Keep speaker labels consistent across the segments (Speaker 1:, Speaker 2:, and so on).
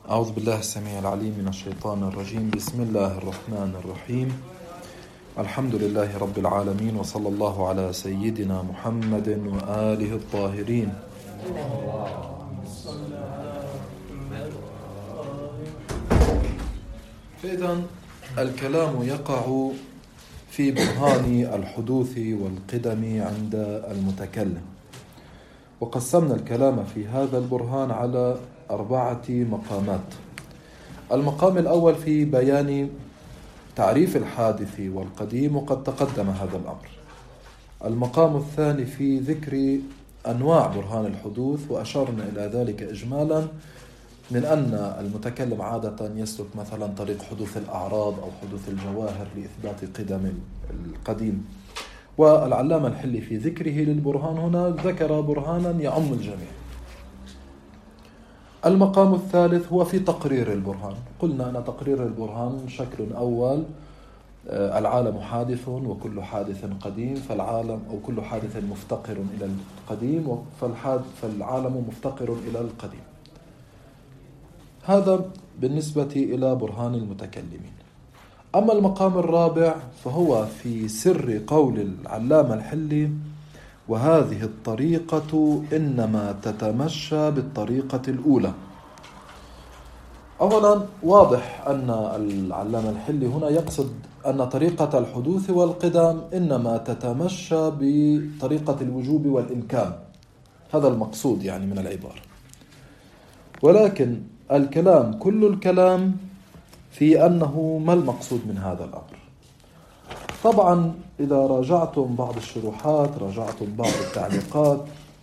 Speaker 1: أعوذ بالله السميع العليم من الشيطان الرجيم. بسم الله الرحمن الرحيم. الحمد لله رب العالمين، وصلى الله على سيدنا محمد وآله الطاهرين. فإذا الكلام يقع في برهان الحدوث والقدم عند المتكلم، وقسمنا الكلام في هذا البرهان على 4 مقامات. المقام الأول في بيان تعريف الحادث والقديم، وقد تقدم هذا الأمر. المقام الثاني في ذكر أنواع برهان الحدوث، وأشرنا إلى ذلك إجمالا من أن المتكلم عادة يسلك مثلا طريق حدوث الأعراض أو حدوث الجواهر لإثبات قدم القديم. والعلامة الحلي في ذكره للبرهان هنا ذكر برهانا يعم الجميع. المقام الثالث هو في تقرير البرهان. قلنا أن تقرير البرهان شكل أول: العالم حادث وكل حادث قديم، فالعالم أو كل حادث مفتقر إلى القديم، فالعالم مفتقر إلى القديم. هذا بالنسبة إلى برهان المتكلمين. أما المقام الرابع فهو في سر قول العلامة الحلي: وهذه الطريقة إنما تتمشى بالطريقة الأولى. أولا واضح أن العلامة الحلي هنا يقصد أن طريقة الحدوث والقدم إنما تتمشى بطريقة الوجوب والإمكان، هذا المقصود يعني من العبارة. ولكن الكلام كل الكلام في أنه ما المقصود من هذا الأمر. طبعا إذا راجعتم بعض الشروحات، راجعتم بعض التعليقات،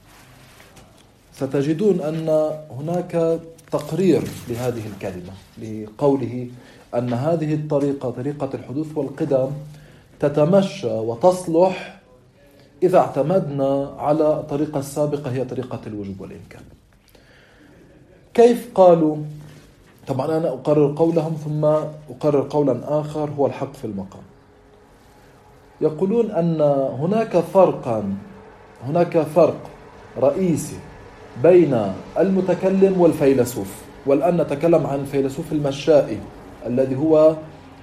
Speaker 1: ستجدون أن هناك تقرير لهذه الكلمة، لقوله أن هذه الطريقة، طريقة الحدوث والقدم، تتمشى وتصلح إذا اعتمدنا على الطريقة السابقة هي طريقة الوجوب والإمكان. كيف قالوا؟ طبعا أنا أقرر قولهم ثم أقرر قولا آخر هو الحق في المقام. يقولون أن هناك فرق رئيسي بين المتكلم والفيلسوف. والآن نتكلم عن الفيلسوف المشائي الذي هو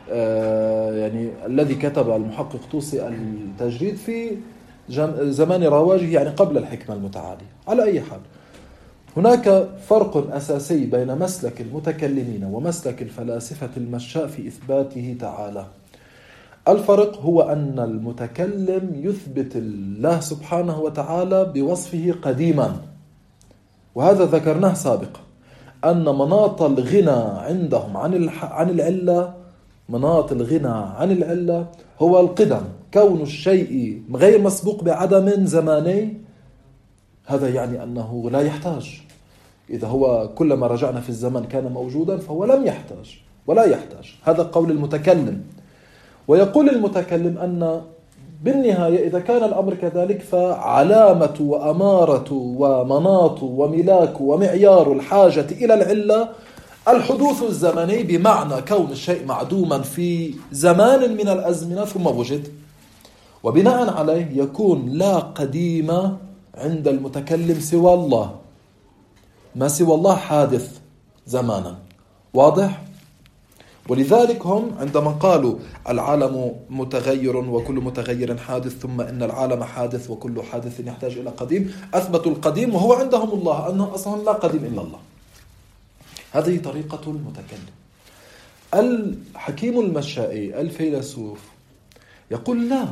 Speaker 1: الذي كتب المحقق طوسي التجريد في زمان رواجه، يعني قبل الحكمة المتعالية. على أي حال، هناك فرق أساسي بين مسلك المتكلمين ومسلك الفلاسفة المشاء في إثباته تعالى. الفرق هو أن المتكلم يثبت الله سبحانه وتعالى بوصفه قديما، وهذا ذكرناه سابقا، أن مناط الغنى عندهم عن العلة، مناط الغنى عن العلة هو القدم، كون الشيء غير مسبوق بعدم زماني. هذا يعني أنه لا يحتاج، إذا هو كلما رجعنا في الزمن كان موجودا فهو لم يحتاج ولا يحتاج. هذا قول المتكلم. ويقول المتكلم أن بالنهاية إذا كان الأمر كذلك فعلامة وأمارة ومناط وملاك ومعيار الحاجة إلى العلة الحدوث الزمني، بمعنى كون الشيء معدوما في زمان من الأزمنة ثم وجد، وبناء عليه يكون لا قديم عند المتكلم سوى الله، ما سوى الله حادث زمانا. واضح؟ ولذلك هم عندما قالوا العالم متغير وكل متغير حادث، ثم إن العالم حادث وكل حادث يحتاج إلى قديم، أثبتوا القديم وهو عندهم الله، أنه أصلا لا قديم إلا الله. هذه طريقة المتكلم. الحكيم المشائي الفيلسوف يقول لا،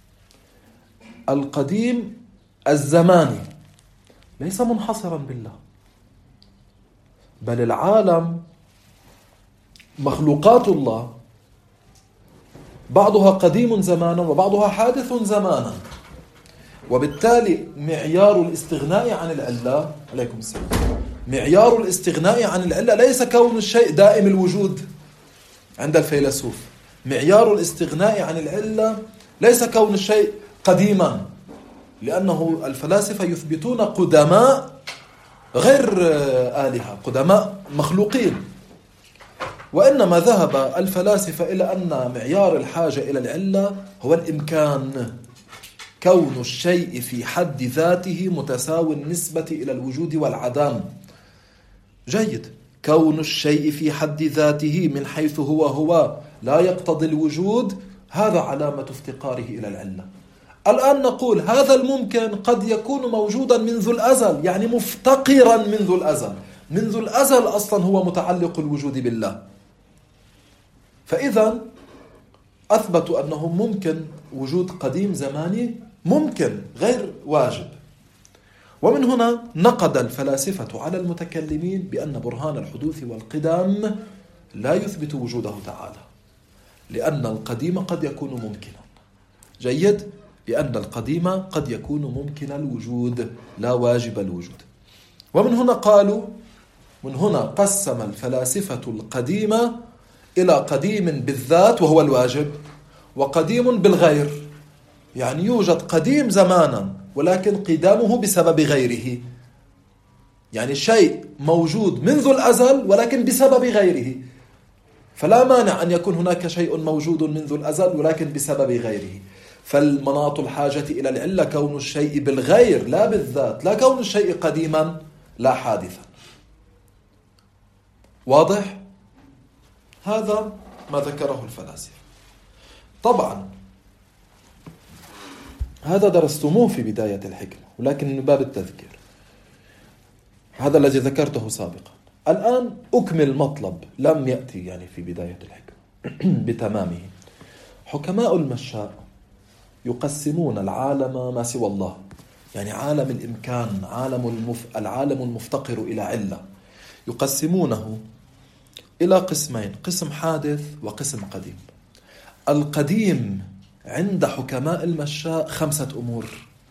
Speaker 1: القديم الزماني ليس منحصرا بالله، بل العالم مخلوقات الله بعضها قديم زمانا وبعضها حادث زمانا، وبالتالي معيار الاستغناء عن العلة، عليكم السلام، معيار الاستغناء عن العلة ليس كون الشيء دائم الوجود عند الفيلسوف. معيار الاستغناء عن العلة ليس كون الشيء قديما، لأنه الفلاسفة يثبتون قدماء غير آلهة، قدماء مخلوقين. وإنما ذهب الفلاسفة إلى أن معيار الحاجة إلى العلة هو الإمكان، كون الشيء في حد ذاته متساوي النسبة إلى الوجود والعدم. جيد، كون الشيء في حد ذاته من حيث هو لا يقتضي الوجود، هذا علامة افتقاره إلى العلة. الآن نقول هذا الممكن قد يكون موجودا منذ الأزل، يعني مفتقرا منذ الأزل. منذ الأزل أصلا هو متعلق الوجود بالله. فإذا أثبتوا أنه ممكن وجود قديم زماني، ممكن غير واجب. ومن هنا نقد الفلاسفة على المتكلمين بأن برهان الحدوث والقدم لا يثبت وجوده تعالى، لأن القديم قد يكون ممكنا. جيد؟ لأن القديم قد يكون ممكن الوجود لا واجب الوجود. ومن هنا قالوا، من هنا قسم الفلاسفة القديم إلى قديم بالذات وهو الواجب، وقديم بالغير، يعني يوجد قديم زمانا ولكن قدامه بسبب غيره، يعني شيء موجود منذ الأزل ولكن بسبب غيره. فلا مانع أن يكون هناك شيء موجود منذ الأزل ولكن بسبب غيره. فالمناط الحاجة إلى العلة كون الشيء بالغير لا بالذات، لا كون الشيء قديما لا حادثا. واضح؟ هذا ما ذكره الفلاسفة. طبعا هذا درستموه في بداية الحكمة، ولكن من باب التذكير، هذا الذي ذكرته سابقا. الآن أكمل مطلب لم يأتي يعني في بداية الحكمة بتمامه. حكماء المشاء يقسمون العالم ما سوى الله، يعني عالم الإمكان، العالم المفتقر إلى علة، يقسمونه إلى قسمين: قسم حادث وقسم قديم. القديم عند حكماء المشاء 5 أمور.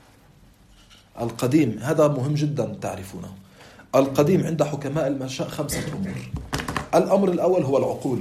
Speaker 1: القديم هذا مهم جدا تعرفونه. القديم عند حكماء المشاء 5 أمور. الأمر الأول هو العقول.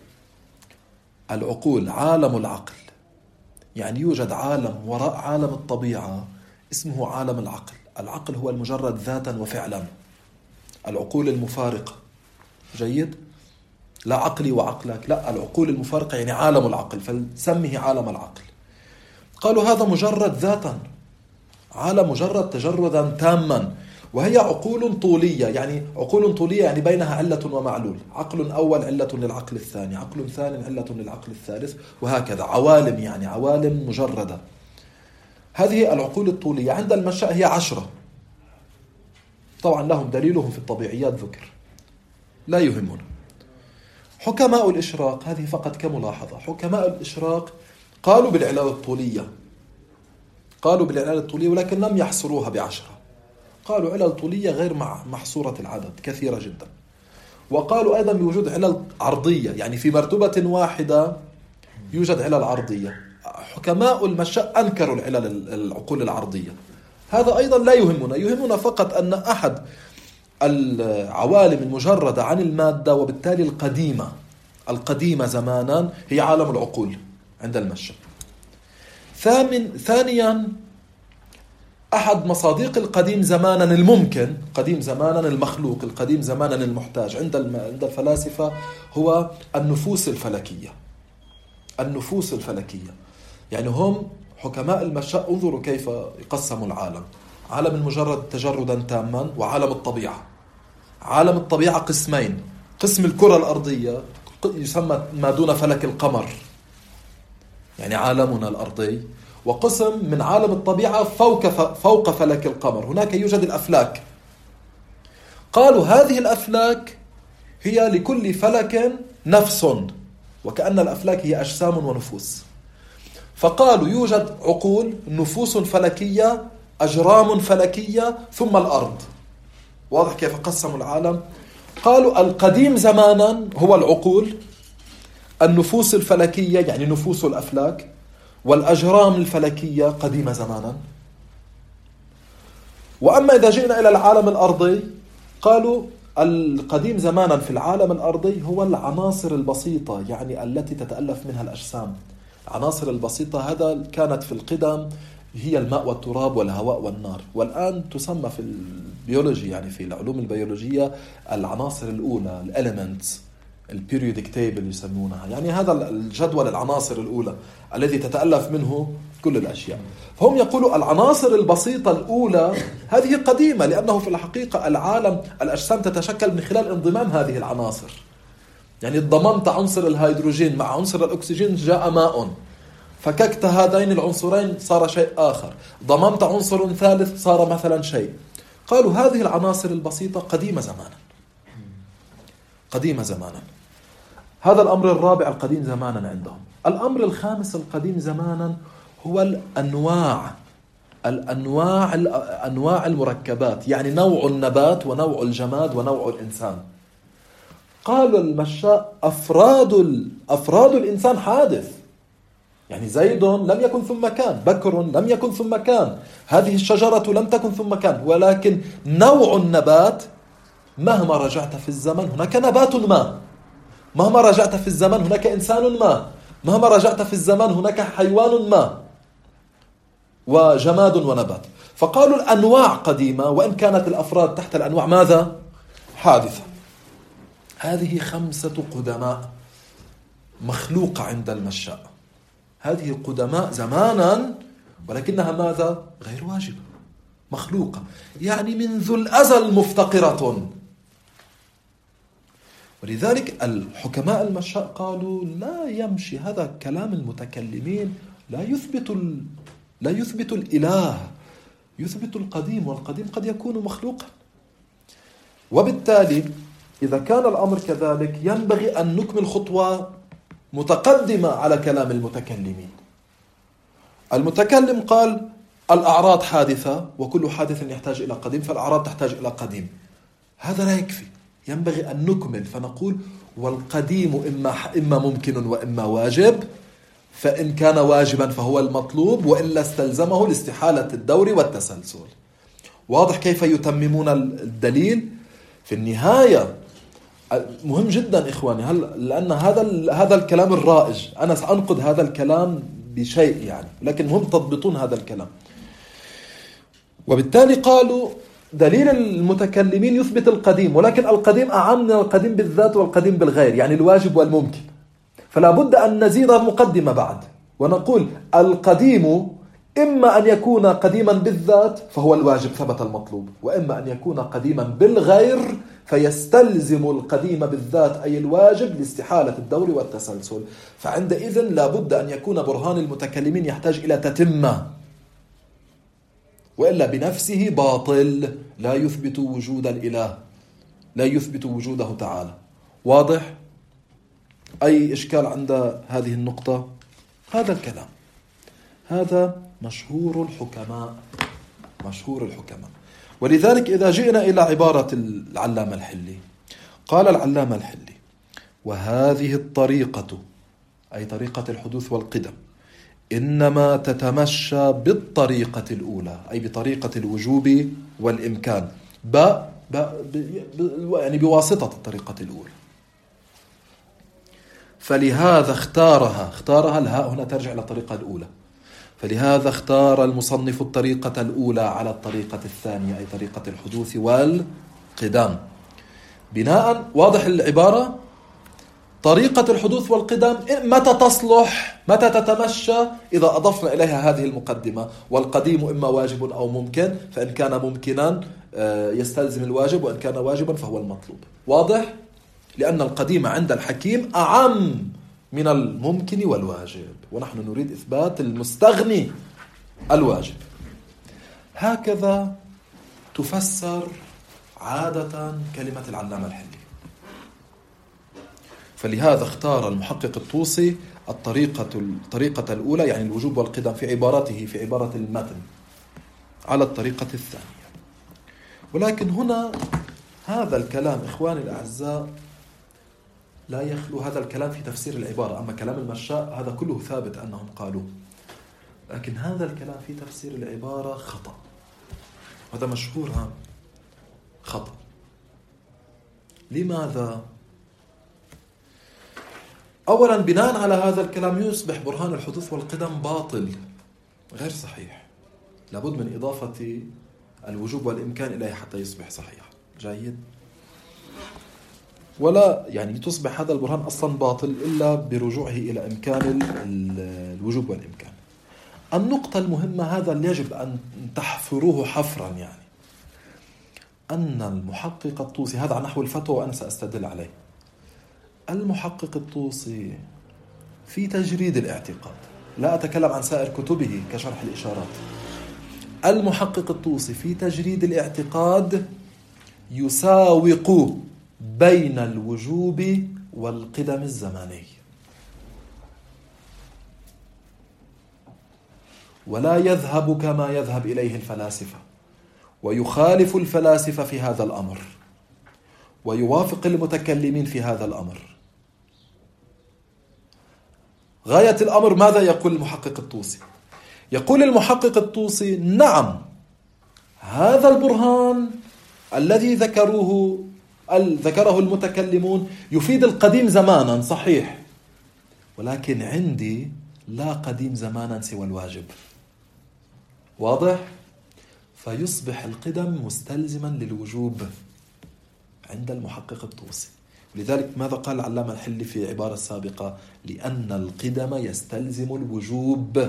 Speaker 1: العقول عالم العقل، يعني يوجد عالم وراء عالم الطبيعة اسمه عالم العقل. العقل هو المجرد ذاتا وفعلا، العقول المفارقة. جيد؟ لا عقلي وعقلك، لا، العقول المفارقة يعني عالم العقل، فلسمه عالم العقل. قالوا هذا مجرد ذاتا، عالم مجرد تجردا تاما، وهي عقول طولية. يعني عقول طولية يعني بينها علة ومعلول، عقل أول علة للعقل الثاني، عقل ثاني علة للعقل الثالث، وهكذا. عوالم يعني عوالم مجردة. هذه العقول الطولية. عند المشاء هي 10. طبعا لهم دليلهم في الطبيعيات ذكر، لا يهمنا. حكماء الإشراق، هذه فقط كملاحظة، حكماء الإشراق قالوا بالعلل الطولية، قالوا بالعلل الطولية، ولكن لم يحصروها ب10. قالوا علل طولية غير محصورة العدد، كثيرة جدا. وقالوا أيضا بوجود علل عرضية، يعني في مرتبة واحدة يوجد علل عرضية. حكماء المشاء أنكروا العقول العرضية. هذا أيضا لا يهمنا، يهمنا فقط أن أحد العوالم المجردة عن المادة وبالتالي القديمة زمانا هي عالم العقول عند المشاء. ثانيا أحد مصادق القديم زمانا الممكن، قديم زمانا المخلوق، القديم زمانا المحتاج عند الفلاسفة هو النفوس الفلكية. النفوس الفلكية يعني هم حكماء المشاء انظروا كيف يقسموا العالم: عالم المجرد تجردا تاما، وعالم الطبيعة. عالم الطبيعة قسمين: قسم الكرة الأرضية يسمى ما دون فلك القمر، يعني عالمنا الأرضي، وقسم من عالم الطبيعة فوق فلك القمر، هناك يوجد الأفلاك. قالوا هذه الأفلاك هي لكل فلك نفس، وكأن الأفلاك هي أجسام ونفوس. فقالوا يوجد عقول، نفوس فلكية، أجرام فلكية، ثم الأرض. واضح كيف قسموا العالم؟ قالوا القديم زمانا هو العقول، النفوس الفلكية يعني نفوس الأفلاك، والأجرام الفلكية قديمة زمانا. وأما إذا جئنا إلى العالم الأرضي، قالوا القديم زمانا في العالم الأرضي هو العناصر البسيطة، يعني التي تتألف منها الأجسام. العناصر البسيطة هذا كانت في القدم هي الماء والتراب والهواء والنار، والآن تسمى في البيولوجي يعني في العلوم البيولوجية العناصر الأولى، الإليمنتس، البيريودك تيبل يسمونها، يعني هذا الجدول العناصر الأولى الذي تتألف منه كل الأشياء. فهم يقولوا العناصر البسيطة الأولى هذه قديمة، لأنه في الحقيقة العالم الأجسام تتشكل من خلال انضمام هذه العناصر. يعني ضممت عنصر الهيدروجين مع عنصر الأكسجين جاء ماء، فككت هذين العنصرين صار شيء آخر، ضممت عنصر ثالث صار مثلا شيء. قالوا هذه العناصر البسيطة قديمة زمانا، قديمة زمانا. هذا الأمر الرابع القديم زمانا عندهم. الأمر الخامس القديم زمانا هو أنواع المركبات، يعني نوع النبات ونوع الجماد ونوع الإنسان. قالوا المشاء أفراد الإنسان حادث، يعني زيد لم يكن ثم كان، بكر لم يكن ثم كان، هذه الشجرة لم تكن ثم كان، ولكن نوع النبات مهما رجعت في الزمن هناك نبات ما، مهما رجعت في الزمن هناك إنسان ما، مهما رجعت في الزمن هناك حيوان ما وجماد ونبات. فقالوا الأنواع قديمة وإن كانت الأفراد تحت الأنواع ماذا؟ حادثة. هذه 5 قدماء مخلوقة عند المشاء، هذه قدماء زمانا ولكنها ماذا؟ غير واجبة، مخلوقة، يعني منذ الأزل مفتقرة. ولذلك الحكماء المشاء قالوا لا يمشي هذا كلام المتكلمين، لا يثبت الإله، يثبت القديم، والقديم قد يكون مخلوقا. وبالتالي إذا كان الأمر كذلك ينبغي أن نكمل خطوة متقدمة على كلام المتكلمين. المتكلم قال الأعراض حادثة وكل حادث يحتاج إلى قديم، فالأعراض تحتاج إلى قديم. هذا لا يكفي، ينبغي أن نكمل فنقول والقديم إما ممكن وإما واجب، فإن كان واجبا فهو المطلوب، وإلا استلزمه لاستحالة الدور والتسلسل. واضح كيف يتممون الدليل؟ في النهاية مهم جدا إخواني، لأن هذا الكلام الرائج، أنا سأنقد هذا الكلام بشيء يعني، لكن هم تضبطون هذا الكلام. وبالتالي قالوا دليل المتكلمين يثبت القديم، ولكن القديم أعم من القديم بالذات والقديم بالغير، يعني الواجب والممكن. فلا بد أن نزيد مقدمة بعد ونقول القديم إما أن يكون قديما بالذات فهو الواجب ثبت المطلوب، وإما أن يكون قديما بالغير فيستلزم القديم بالذات أي الواجب لاستحالة الدور والتسلسل. فعندئذ لا بد أن يكون برهان المتكلمين يحتاج إلى تتمة، وإلا بنفسه باطل، لا يثبت وجود الإله، لا يثبت وجوده تعالى. واضح؟ أي إشكال عند هذه النقطة؟ هذا الكلام هذا مشهور الحكماء، مشهور الحكماء. ولذلك إذا جئنا إلى عبارة العلامة الحلي، قال العلامة الحلي وهذه الطريقة أي طريقة الحدوث والقدم إنما تتمشى بالطريقة الأولى أي بطريقة الوجوب والإمكان، يعني بواسطة الطريقة الأولى. فلهذا اختارها الهاء هنا ترجع إلى الطريقة الأولى، فلهذا اختار المصنف الطريقة الأولى على الطريقة الثانية أي طريقة الحدوث والقدام بناء. واضح العبارة؟ طريقة الحدوث والقدام متى تصلح، متى تتمشى؟ إذا أضفنا إليها هذه المقدمة، والقديم إما واجب أو ممكن، فإن كان ممكنا يستلزم الواجب، وإن كان واجبا فهو المطلوب. واضح؟ لأن القديم عند الحكيم أعم من الممكن والواجب، ونحن نريد إثبات المستغني الواجب. هكذا تفسر عادة كلمة العلامة الحلي. فلهذا اختار المحقق الطوسي الطريقة الأولى يعني الوجوب والقدم في عبارته، في عبارة المتن، على الطريقة الثانية. ولكن هنا هذا الكلام إخواني الأعزاء لا يخلو هذا الكلام في تفسير العبارة. أما كلام المشاء هذا كله ثابت أنهم قالوا، لكن هذا الكلام في تفسير العبارة خطأ، هذا مشهور خطأ. لماذا؟ أولا بناء على هذا الكلام يصبح برهان الحدوث والقدم باطل غير صحيح، لابد من إضافة الوجوب والإمكان إليه حتى يصبح صحيح. جيد؟ ولا يعني تصبح هذا البرهان أصلا باطل إلا برجوعه إلى إمكان الوجوب والإمكان. النقطة المهمة، هذا اللي يجب أن تحفروه حفرا، يعني أن المحقق الطوسي، هذا على نحو الفتوى وأنا سأستدل عليه، المحقق الطوسي في تجريد الاعتقاد، لا أتكلم عن سائر كتبه كشرح الإشارات، المحقق الطوسي في تجريد الاعتقاد يساوق بين الوجوب والقدم الزماني، ولا يذهب كما يذهب إليه الفلاسفة، ويخالف الفلاسفة في هذا الأمر، ويوافق المتكلمين في هذا الأمر. غاية الأمر ماذا يقول المحقق الطوسي؟ يقول المحقق الطوسي: نعم، هذا البرهان الذي ذكره المتكلمون يفيد القديم زمانا صحيح، ولكن عندي لا قديم زمانا سوى الواجب. واضح؟ فيصبح القدم مستلزما للوجوب عند المحقق الطوسي. لذلك ماذا قال العلامة الحلي في عبارة سابقة؟ لأن القدم يستلزم الوجوب.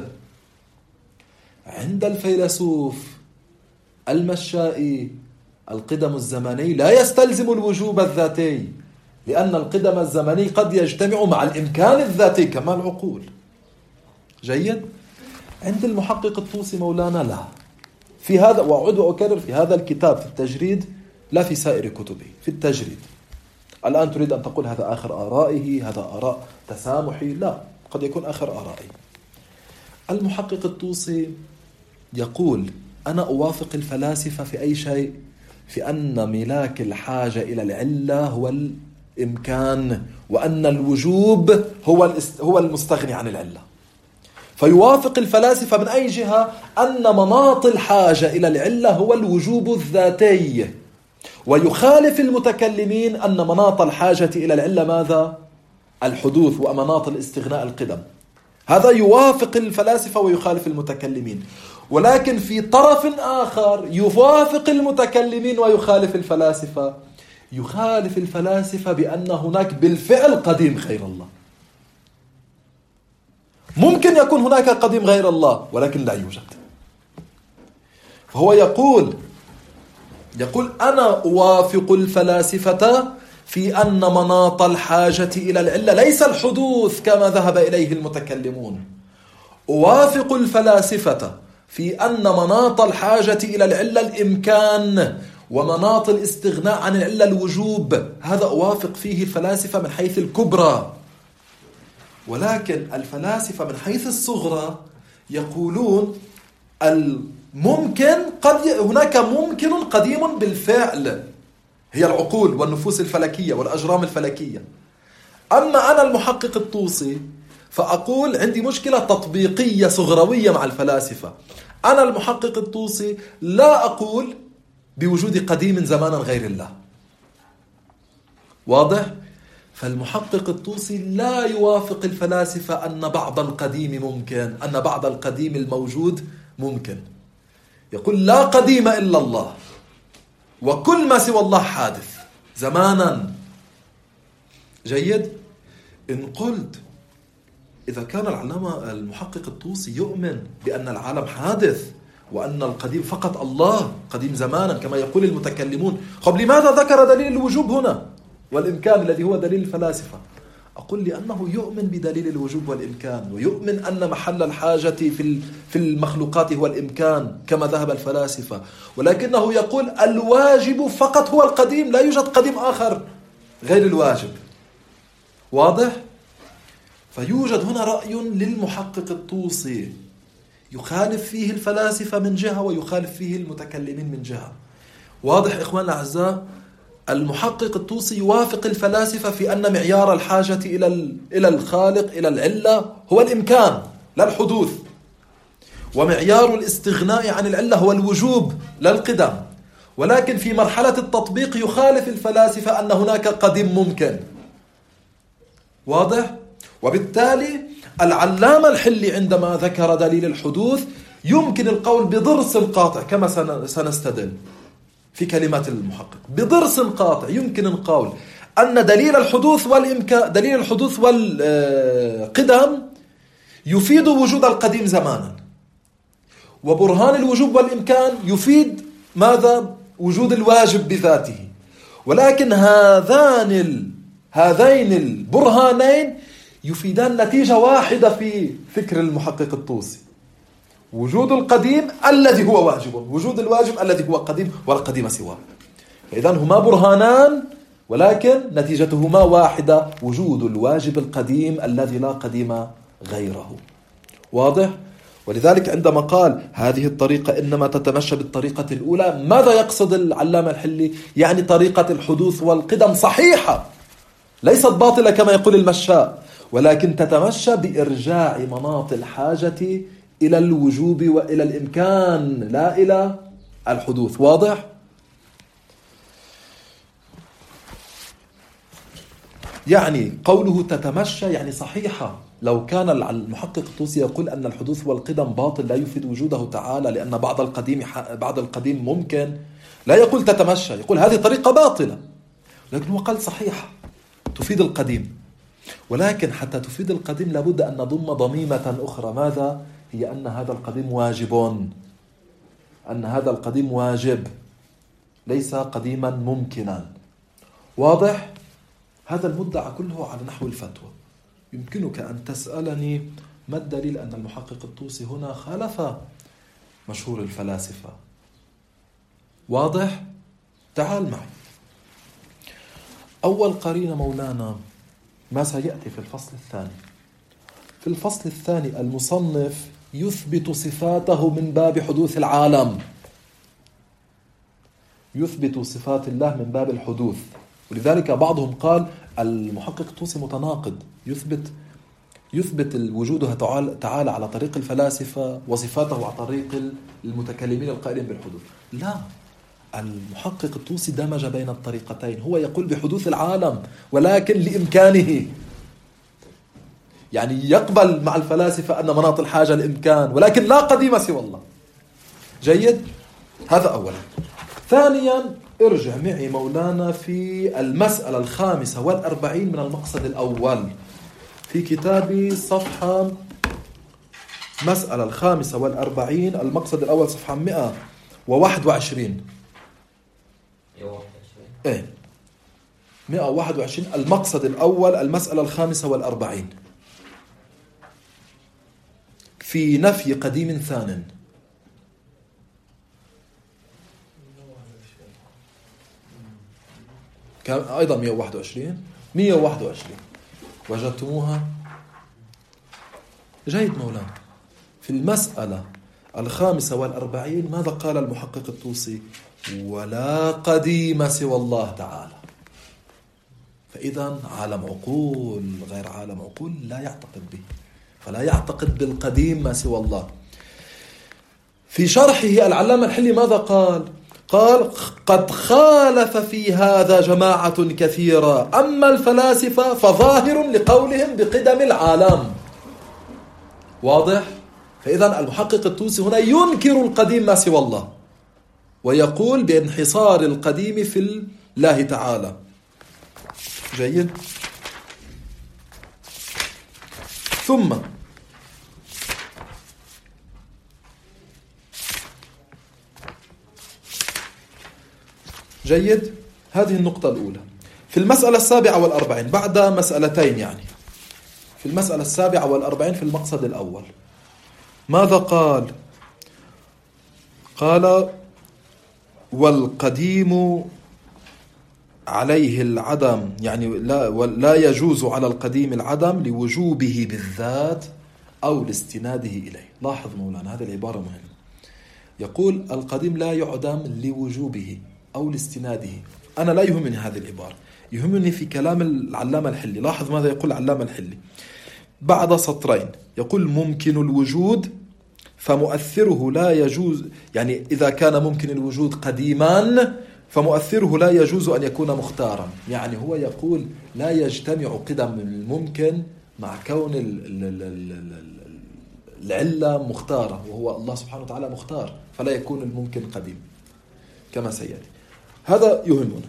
Speaker 1: عند الفيلسوف المشائي القدم الزمني لا يستلزم الوجوب الذاتي، لأن القدم الزمني قد يجتمع مع الإمكان الذاتي كما العقول. جيد؟ عند المحقق الطوسي مولانا لا. في هذا، وأعود وأكرر، في هذا الكتاب في التجريد، لا في سائر كتبه، في التجريد. الآن تريد أن تقول هذا آخر آرائه، هذا آراء تسامحي، لا، قد يكون آخر آرائي. المحقق الطوسي يقول: أنا أوافق الفلاسفة في أي شيء، في أن ملاك الحاجة إلى العلة هو الإمكان، وأن الوجوب هو المستغني عن العلة. فيوافق الفلاسفة من أي جهة؟ أن مناط الحاجة إلى العلة هو الوجوب الذاتي، ويخالف المتكلمين أن مناط الحاجة إلى العلة ماذا؟ الحدوث، ومناط الاستغناء القدم. هذا يوافق الفلاسفة ويخالف المتكلمين. ولكن في طرف آخر يوافق المتكلمين ويخالف الفلاسفة. يخالف الفلاسفة بأن هناك بالفعل قديم غير الله. ممكن يكون هناك قديم غير الله ولكن لا يوجد. فهو يقول أنا أوافق الفلاسفة في أن مناط الحاجة إلى العلة ليس الحدوث كما ذهب إليه المتكلمون. أوافق الفلاسفة في أن مناط الحاجة إلى العلة الإمكان، ومناط الاستغناء عن العلة الوجوب. هذا أوافق فيه الفلاسفة من حيث الكبرى. ولكن الفلاسفة من حيث الصغرى يقولون الممكن هناك ممكن قديم بالفعل، هي العقول والنفوس الفلكية والأجرام الفلكية. أما أنا المحقق الطوسي فأقول عندي مشكلة تطبيقية صغروية مع الفلاسفة. أنا المحقق الطوسي لا أقول بوجود قديم زمانا غير الله. واضح؟ فالمحقق الطوسي لا يوافق الفلاسفة أن بعض القديم ممكن، أن بعض القديم الموجود ممكن. يقول لا قديم إلا الله، وكل ما سوى الله حادث زمانا. جيد؟ إن قلت إذا كان العلامة المحقق الطوسي يؤمن بأن العالم حادث وأن القديم فقط الله قديم زمانا كما يقول المتكلمون، لماذا ذكر دليل الوجوب هنا والإمكان الذي هو دليل الفلاسفة؟ أقول لأنه يؤمن بدليل الوجوب والإمكان، ويؤمن أن محل الحاجة في المخلوقات هو الإمكان كما ذهب الفلاسفة، ولكنه يقول الواجب فقط هو القديم، لا يوجد قديم آخر غير الواجب. واضح؟ فيوجد هنا رأي للمحقق الطوسي يخالف فيه الفلاسفة من جهة ويخالف فيه المتكلمين من جهة. واضح إخواننا الأعزاء؟ المحقق الطوسي يوافق الفلاسفة في أن معيار الحاجة إلى الخالق إلى العلة هو الإمكان لا الحدوث، ومعيار الاستغناء عن العلة هو الوجوب لا القدم. ولكن في مرحلة التطبيق يخالف الفلاسفة أن هناك قديم ممكن. واضح؟ وبالتالي العلامة الحلي عندما ذكر دليل الحدوث يمكن القول بضرس قاطع كما سنستدل في كلمات المحقق، بضرس قاطع يمكن القول أن دليل الحدوث والإمكان، دليل الحدوث والقدم يفيد وجود القديم زمانا، وبرهان الوجوب والإمكان يفيد ماذا؟ وجود الواجب بذاته. ولكن هذين البرهانين يفيدان نتيجة واحدة في فكر المحقق الطوسي: وجود القديم الذي هو واجب، وجود الواجب الذي هو قديم، ولا قديم سواه. فإذا هما برهانان ولكن نتيجتهما واحدة: وجود الواجب القديم الذي لا قديم غيره. واضح؟ ولذلك عندما قال هذه الطريقة إنما تتمشى بالطريقة الأولى، ماذا يقصد العلامة الحلي؟ يعني طريقة الحدوث والقدم صحيحة، ليست باطلة كما يقول المشاء، ولكن تتمشى بإرجاع مناط الحاجة إلى الوجوب وإلى الإمكان لا إلى الحدوث. واضح؟ يعني قوله تتمشى يعني صحيحة. لو كان المحقق الطوسي يقول أن الحدوث والقدم باطل لا يفيد وجوده تعالى لأن بعض القديم ممكن، لا يقول تتمشى، يقول هذه طريقة باطلة، لكن هو قال صحيحة تفيد القديم. ولكن حتى تفيد القديم لابد أن نضم ضميمة أخرى، ماذا؟ هي أن هذا القديم واجب، أن هذا القديم واجب ليس قديما ممكنا. واضح؟ هذا المدعى كله على نحو الفتوى. يمكنك أن تسألني ما الدليل أن المحقق الطوسي هنا خالف مشهور الفلاسفة؟ واضح؟ تعال معي. أول قرينة مولانا ما سيأتي في الفصل الثاني. في الفصل الثاني المصنف يثبت صفاته من باب حدوث العالم، يثبت صفات الله من باب الحدوث. ولذلك بعضهم قال المحقق الطوسي متناقض، يثبت الوجود تعالى على طريق الفلاسفة وصفاته على طريق المتكلمين القائلين بالحدوث. لا، المحقق الطوسي دمج بين الطريقتين. هو يقول بحدوث العالم ولكن لإمكانه، يعني يقبل مع الفلاسفة أن مناط الحاجة الإمكان، ولكن لا قديم سوى الله. جيد؟ هذا أولا. ثانيا ارجع معي مولانا في المسألة 45 من المقصد الأول في كتابي، صفحة مسألة 45 المقصد الأول، صفحة 121. ايه 121 المقصد الأول، المسألة 45 في نفي قديم ثان. كان أيضا 121 وجدتموها؟ جيد مولانا. في المسألة 45 ماذا قال المحقق الطوسي؟ ولا قديم سوى الله تعالى. فإذا عالم عقول غير عالم عقول لا يعتقد به، فلا يعتقد بالقديم ما سوى الله. في شرحه العلامة الحلي ماذا قال؟ قال قد خالف في هذا جماعة كثيرة، أما الفلاسفة فظاهر لقولهم بقدم العالم. واضح؟ فإذا المحقق الطوسي هنا ينكر القديم ما سوى الله ويقول بانحصار القديم في الله تعالى. جيد؟ ثم جيد، هذه النقطة الأولى. في المسألة 47 بعد مسألتين، يعني في المسألة 47 في المقصد الأول ماذا قال؟ قال والقديم عليه العدم، يعني لا يجوز على القديم العدم لوجوبه بالذات أو لاستناده إليه. لاحظ مولانا هذه العبارة مهمة. يقول القديم لا يعدم لوجوبه أو لاستناده. أنا لا يهمني هذه العبارة، يهمني في كلام العلامة الحلي. لاحظ ماذا يقول العلامة الحلي بعد سطرين. يقول ممكن الوجود فمؤثره لا يجوز، يعني إذا كان ممكن الوجود قديما فمؤثره لا يجوز أن يكون مختارا. يعني هو يقول لا يجتمع قدم الممكن مع كون العلة مختارة، وهو الله سبحانه وتعالى مختار، فلا يكون الممكن قديم كما سيأتي. هذا يهمنا.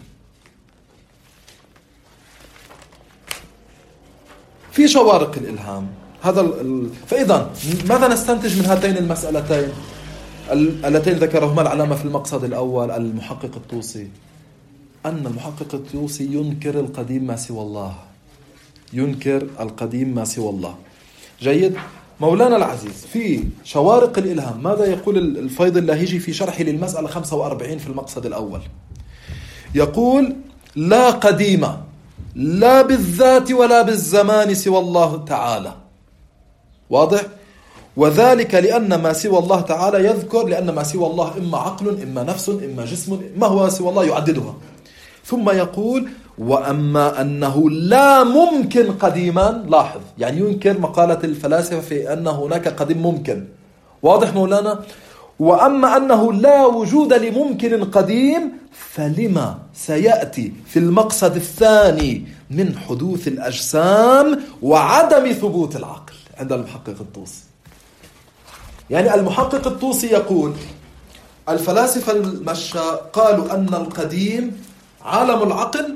Speaker 1: في شوارق الإلهام هذا فإذا ماذا نستنتج من هاتين المسألتين؟ اللتين ذكرهما العلامة في المقصد الأول المحقق الطوسي، أن المحقق الطوسي ينكر القديم ما سوى الله، ينكر القديم ما سوى الله. جيد. مولانا العزيز في شوارق الإلهام ماذا يقول الفيض اللاهيجي في شرحه للمسألة 45 في المقصد الأول؟ يقول: لا قديم لا بالذات ولا بالزمان سوى الله تعالى. واضح؟ وذلك لأن ما سوى الله تعالى يذكر، لأن ما سوى الله إما عقل إما نفس إما جسم، ما هو سوى الله يعددها. ثم يقول: وأما أنه لا ممكن قديما، لاحظ يعني ينكر مقالة الفلاسفة في أن هناك قديم ممكن. واضح مولانا؟ وأما أنه لا وجود لممكن قديم فلما سيأتي في المقصد الثاني من حدوث الأجسام وعدم ثبوت العقل عند المحقق الطوسي. يعني المحقق الطوسي يقول الفلاسفة المشاء قالوا أن القديم عالم العقل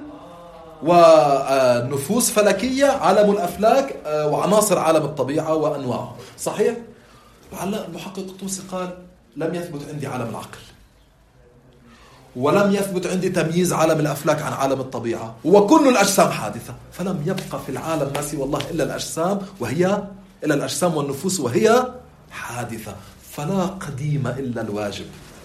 Speaker 1: ونفوس فلكية، عالم الأفلاك وعناصر عالم الطبيعة وأنواعه. صحيح؟ المحقق الطوسي قال لم يثبت عندي عالم العقل، ولم يثبت عندي تمييز عالم الأفلاك عن عالم الطبيعة، وكل الأجسام حادثة، فلم يبقى في العالم ما سوى الله إلا الأجسام، إلا الأجسام والنفوس وهي حادثة، فلا قديم إلا الواجب.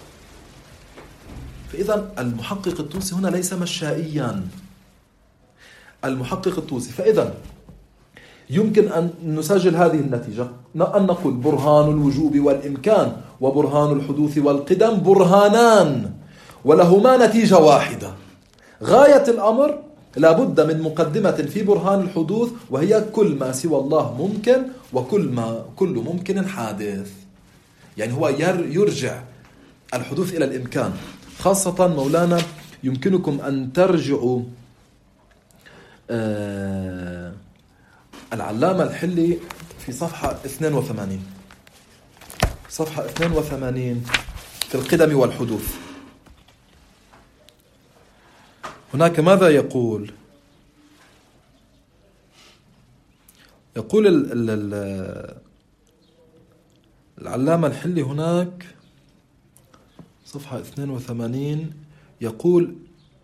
Speaker 1: فإذا المحقق الطوسي هنا ليس مشائيا، المحقق الطوسي. فإذا يمكن أن نسجل هذه النتيجة، أن نقول برهان الوجوب والإمكان وبرهان الحدوث والقدم برهانان ولهما نتيجة واحدة. غاية الأمر لابد من مقدمة في برهان الحدوث، وهي كل ما سوى الله ممكن وكل ممكن حادث. يعني هو يرجع الحدوث إلى الإمكان. خاصة مولانا يمكنكم أن ترجعوا العلامة الحلي في صفحة 82 في القدم والحدوث. هناك ماذا يقول؟ يقول العلامة الحلي هناك صفحة 82 يقول: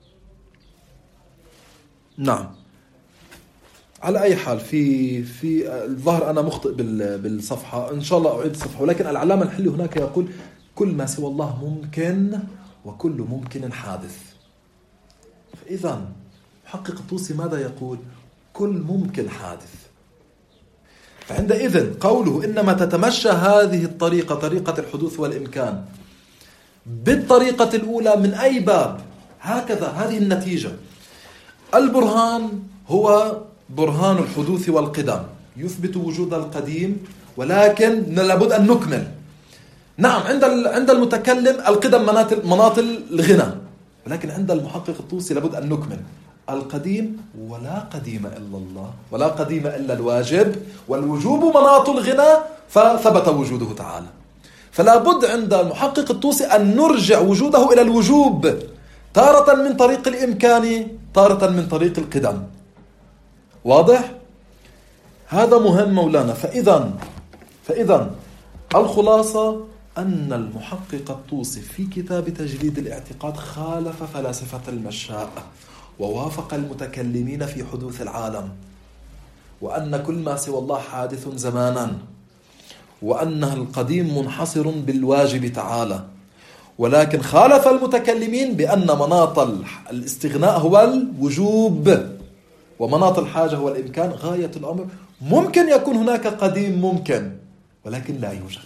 Speaker 1: نعم، على أي حال في الظاهر أنا مخطئ بالصفحة، إن شاء الله أعيد الصفحة، ولكن العلامة الحلي هناك يقول كل ما سوى الله ممكن وكل ممكن حادث. فإذا محقق الطوسي ماذا يقول؟ كل ممكن حادث. فعندئذ قوله إنما تتمشى هذه الطريقة، طريقة الحدوث والإمكان، بالطريقة الأولى من أي باب؟ هكذا هذه النتيجة. البرهان هو برهان الحدوث والقدم، يثبت وجود القديم، ولكن لابد أن نكمل. نعم، عند المتكلم القدم مناط الغنى، ولكن عند المحقق الطوسي لابد أن نكمل القديم، ولا قديم إلا الله ولا قديم إلا الواجب، والوجوب مناط الغنى فثبت وجوده تعالى. فلا بد عند المحقق الطوسي أن نرجع وجوده إلى الوجوب، تارة من طريق الإمكان، تارة من طريق القدم. واضح؟ هذا مهم مولانا. فإذا الخلاصة أن المحقق الطوسي في كتاب تجريد الاعتقاد خالف فلاسفة المشاء ووافق المتكلمين في حدوث العالم، وأن كل ما سوى الله حادث زمانا، وأنه القديم منحصر بالواجب تعالى، ولكن خالف المتكلمين بأن مناط الاستغناء هو الوجوب ومناط الحاجة هو الإمكان. غاية الأمر ممكن يكون هناك قديم ممكن، ولكن لا يوجد.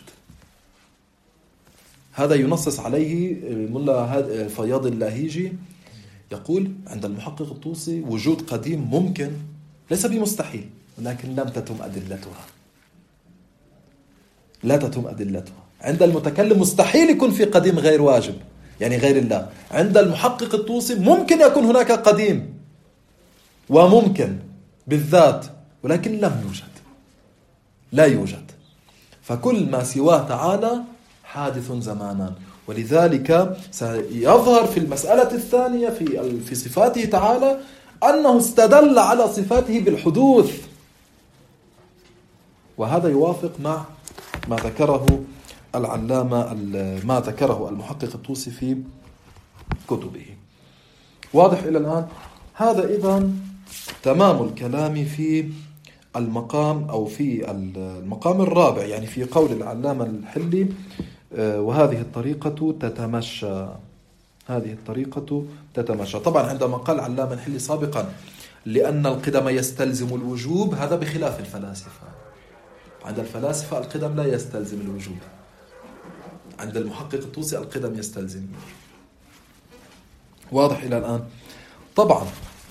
Speaker 1: هذا ينصص عليه ملا فياض اللاهيجي، يقول عند المحقق الطوسي وجود قديم ممكن ليس بمستحيل، ولكن لم تتم أدلتها، لا تتم أدلتها. عند المتكلم مستحيل يكون في قديم غير واجب، يعني غير الله. عند المحقق الطوسي ممكن يكون هناك قديم وممكن بالذات، ولكن لم يوجد، لا يوجد. فكل ما سواه تعالى حادث زمانا. ولذلك سيظهر في المسألة الثانية في صفاته تعالى أنه استدل على صفاته بالحدوث، وهذا يوافق مع ما ذكره العلامة ما ذكره المحقق الطوسي في كتبه. واضح إلى الآن؟ هذا إذن تمام الكلام في المقام أو في المقام الرابع، يعني في قول العلامة الحلي وهذه الطريقة تتمشى. هذه الطريقة تتمشى. طبعا عندما قال العلامة الحلي سابقا لأن القدم يستلزم الوجوب، هذا بخلاف الفلاسفة. عند الفلاسفة القدم لا يستلزم الوجوب، عند المحقق الطوسي القدم يستلزم. واضح إلى الآن؟ طبعا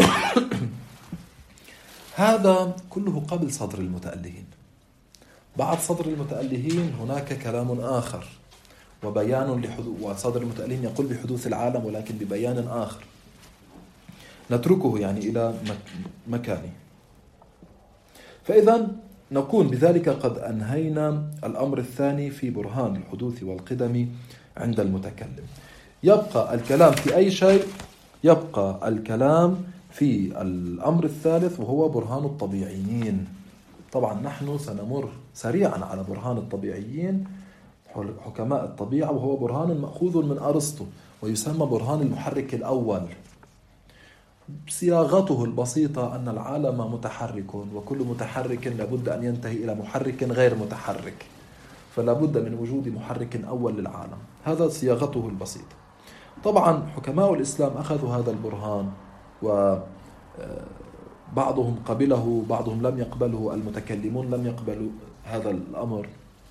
Speaker 1: هذا كله قبل صدر المتألهين. بعد صدر المتألهين هناك كلام آخر وبيان لحدوث، وصدر المتألهين يقول بحدوث العالم ولكن ببيان آخر نتركه يعني إلى مكانه. فإذا نكون بذلك قد أنهينا الأمر الثاني في برهان الحدوث والقدم عند المتكلم. يبقى الكلام في أي شيء؟ يبقى الكلام في الأمر الثالث وهو برهان الطبيعيين. طبعا نحن سنمر سريعا على برهان الطبيعيين حكماء الطبيعة، وهو برهان مأخوذ من أرسطو ويسمى برهان المحرك الأول. صياغته البسيطة أن العالم متحرك، وكل متحرك لابد أن ينتهي إلى محرك غير متحرك، فلا بد من وجود محرك أول للعالم. هذا صياغته البسيطة. طبعا حكماء الإسلام أخذوا هذا البرهان، وبعضهم قبله بعضهم لم يقبله. المتكلمون لم يقبلوا هذا الأمر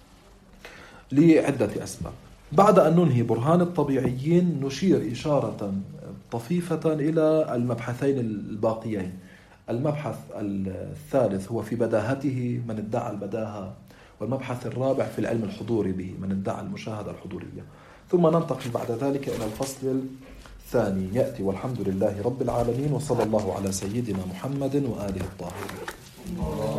Speaker 1: لعدة أسباب. بعد أن ننهي برهان الطبيعيين نشير إشارة طفيفة إلى المبحثين الباقيين. المبحث الثالث هو في بداهته، من ادعى البداهة، والمبحث الرابع في العلم الحضوري به، من ادعى المشاهدة الحضورية. ثم ننتقل بعد ذلك إلى الفصل الثاني يأتي والحمد لله رب العالمين، وصلى الله على سيدنا محمد وآله الطاهرين.